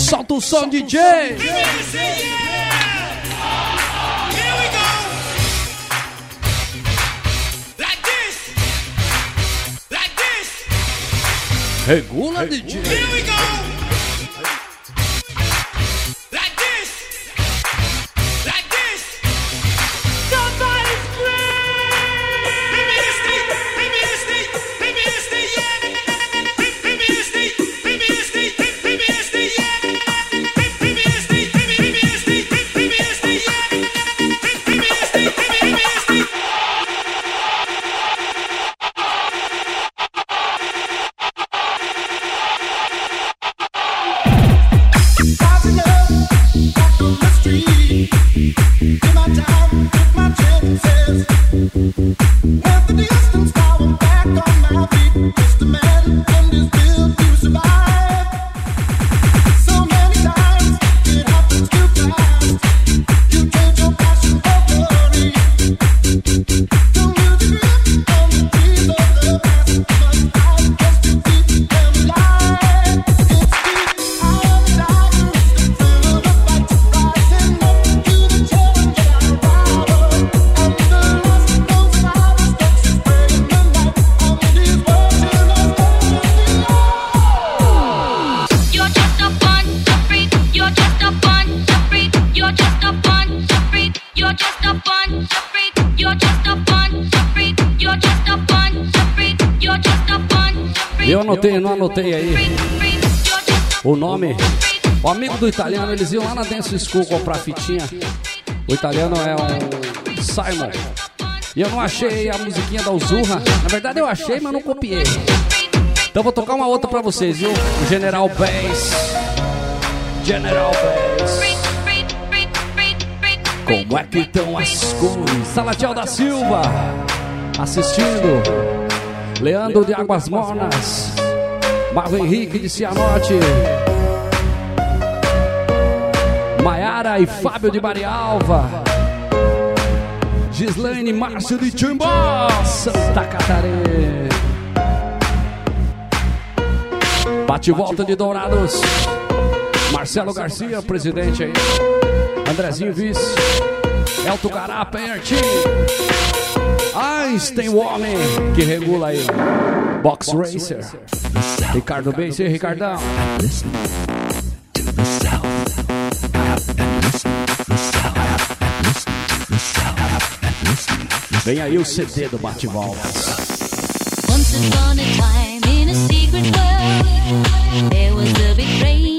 Solta o som, DJ. Regula, DJ. Eu não anotei aí o nome. O amigo do italiano, eles iam lá na Dance School comprar fitinha. O italiano é um Simon. E eu não achei a musiquinha da Uzurra. Na verdade eu achei, mas não copiei. Então vou tocar uma outra pra vocês, viu? O General Bass. General Bass. Como é que estão as coisas? Salatiel da Silva assistindo. Leandro de Águas Mornas. Marco Henrique de Cianorte. Maiara e Fábio de Marialva. Gislaine Márcio de Timbó, Santa Catarina. Bate e volta de Dourados. Marcelo Garcia, presidente aí. Andrezinho vice. Elton Garapa, Ertim. Einstein, o homem que regula aí. Box Racer. Ricardo Bass e Ricardão. Vem aí o CD do Bate-Voltas. Once upon a time in a secret world there was a big rain.